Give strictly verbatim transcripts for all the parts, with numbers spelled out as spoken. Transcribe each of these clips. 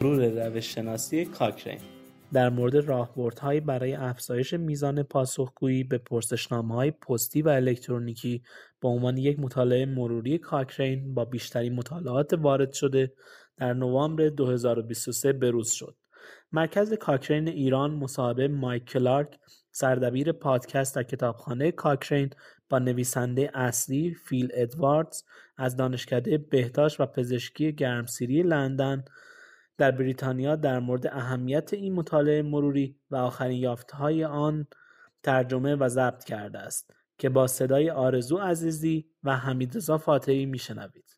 مرور روش‌شناسی کاکرین در مورد راهبردهایی برای افزایش میزان پاسخگویی به پرسشنامه‌های پستی و الکترونیکی به عنوان یک مطالعه مروری کاکرین با بیشترین مطالعات وارد شده در نوامبر دو هزار و بیست و سه بروز شد. مرکز کاکرین ایران مصاحبه مایک کلارک، سردبیر پادکست در کتابخانه کاکرین، با نویسنده اصلی فیل ادواردز از دانشکده بهداشت و پزشکی گرمسیری لندن در بریتانیا در مورد اهمیت این مطالعه مروری و آخرین یافته‌های آن ترجمه و ضبط کرده است که با صدای آرزو عزیزی و حمیدرضا فاتحی میشنوید.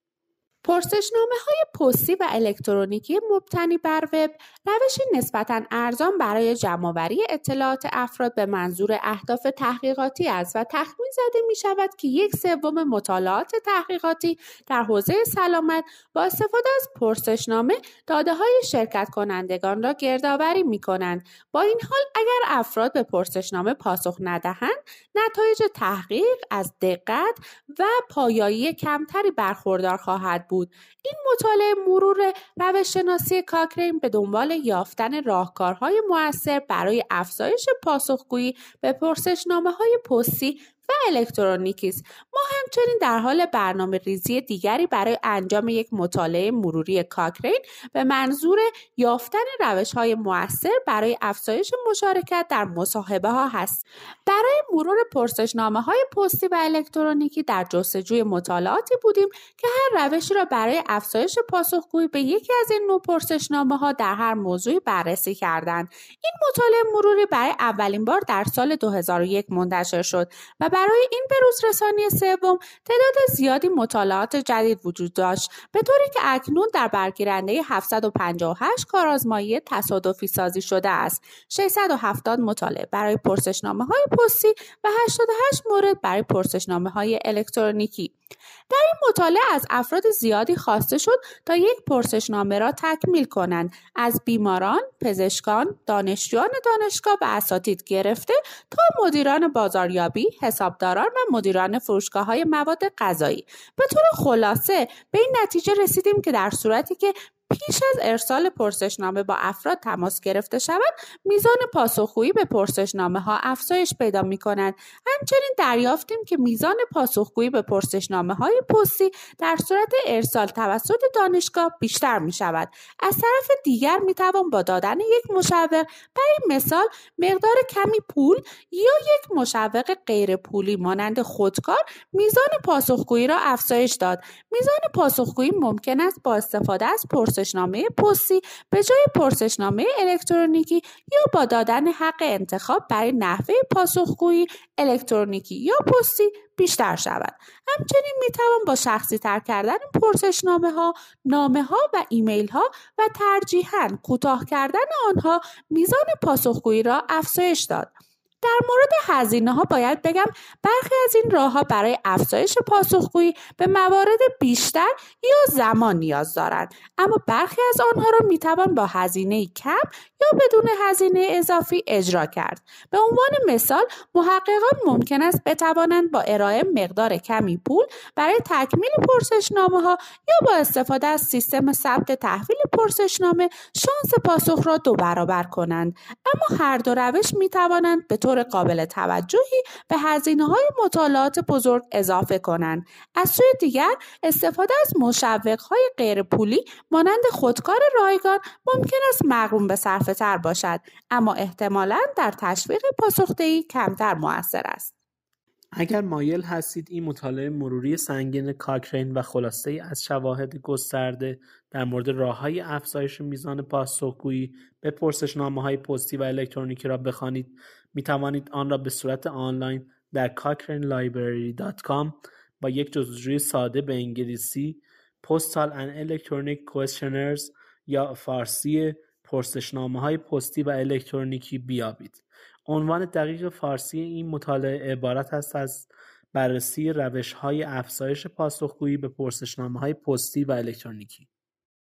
پرسشنامه‌های پستی و الکترونیکی مبتنی بر وب روشی نسبتاً ارزان برای جمع‌آوری اطلاعات افراد به منظور اهداف تحقیقاتی است و تخمین زده می‌شود که یک سوم مطالعات تحقیقاتی در حوزه سلامت با استفاده از پرسشنامه داده‌های شرکت کنندگان را گردآوری می‌کنند. با این حال اگر افراد به پرسشنامه پاسخ ندهند، نتایج تحقیق از دقت و پایایی کمتری برخوردار خواهد بود. این مطالعه مرور روش‌شناسی کاکرین به دنبال یافتن راهکارهای مؤثر برای افزایش پاسخگویی به پرسشنامه‌های پستی و الکترونیکی است. ما همچنین در حال برنامه ریزی دیگری برای انجام یک مطالعه مروری کاکرین به منظور یافتن روش‌های مؤثر برای افزایش مشارکت در مصاحبه ها هست. برای مرور پرسشنامه‌های پستی و الکترونیکی در جستجوی مطالعاتی بودیم که هر روشی را برای افزایش پاسخگویی به یکی از این نوع پرسشنامه‌ها در هر موضوعی بررسی کردند. این مطالعه مروری برای اولین بار در سال دو هزار و یک منتشر شد و برای این بروزرسانی سوم تعداد زیادی مطالعات جدید وجود داشت، به طوری که اکنون در برگیرنده هفتصد و پنجاه و هشت کارآزمایی تصادفی سازی شده است. ششصد و هفتاد مطالعه برای پرسشنامه‌های پستی و هشتاد و هشت مورد برای پرسشنامه‌های الکترونیکی. در این مطالعه از افراد زیادی خواسته شد تا یک پرسشنامه را تکمیل کنند، از بیماران، پزشکان، دانشجویان دانشگاه و اساتید گرفته تا مدیران بازاریابی، حسابداران و مدیران فروشگاه‌های مواد غذایی. به طور خلاصه به این نتیجه رسیدیم که در صورتی که پیش از ارسال پرسشنامه با افراد تماس گرفته شود، میزان پاسخگویی به پرسشنامه‌ها افزایش پیدا می‌کند. همچنین دریافتیم که میزان پاسخگویی به پرسشنامه‌های پستی در صورت ارسال توسط دانشگاه بیشتر می‌شود. از طرف دیگر می‌توان با دادن یک مشوق، برای مثال مقدار کمی پول یا یک مشوق غیر پولی مانند خودکار، میزان پاسخگویی را افزایش داد. میزان پاسخگویی ممکن است با استفاده از پرسشنامه پستی به جای پرسشنامه الکترونیکی یا با دادن حق انتخاب برای نحوه پاسخگویی الکترونیکی یا پستی بیشتر شود. همچنین میتوان با شخصی تر کردن پرسشنامه ها، نامه ها و ایمیل ها و ترجیحاً کوتاه کردن آنها میزان پاسخگویی را افزایش داد. در مورد هزینه ها باید بگم برخی از این راه ها برای افزایش پاسخگویی به موارد بیشتر یا زمان نیاز دارند، اما برخی از آنها را میتوان با هزینه کم یا بدون هزینه اضافی اجرا کرد. به عنوان مثال محققان ممکن است بتوانند با ارائه مقدار کمی پول برای تکمیل پرسشنامه ها یا با استفاده از سیستم ثبت تحویل پرسشنامه شانس پاسخ را دو برابر کنند، اما هر دو روش میتوانند به طور قابل توجهی به هزینه‌های مطالعات بزرگ اضافه کنند. از سوی دیگر استفاده از مشوق‌های غیر پولی مانند خودکار رایگان ممکن است مغروم به صرفه تر باشد، اما احتمالاً در تشویق پاسخدهی کمتر مؤثر است. اگر مایل هستید این مطالعه مروری سنگین کاکرین و خلاصه‌ای از شواهد گسترده در مورد راه‌های افزایش میزان پاسخگویی به پرسشنامه‌های پستی و الکترونیکی را بخوانید، می‌توانید آن را به صورت آنلاین در کاکرین لایبرری دات کام با یک جستجوی ساده به انگلیسی Postal and Electronic Questionnaires یا فارسی پرسشنامه‌های پستی و الکترونیکی بیابید. عنوان دقیق فارسی این مطالعه عبارت است از بررسی روش‌های افزایش پاسخگویی به پرسشنامه‌های پستی و الکترونیکی.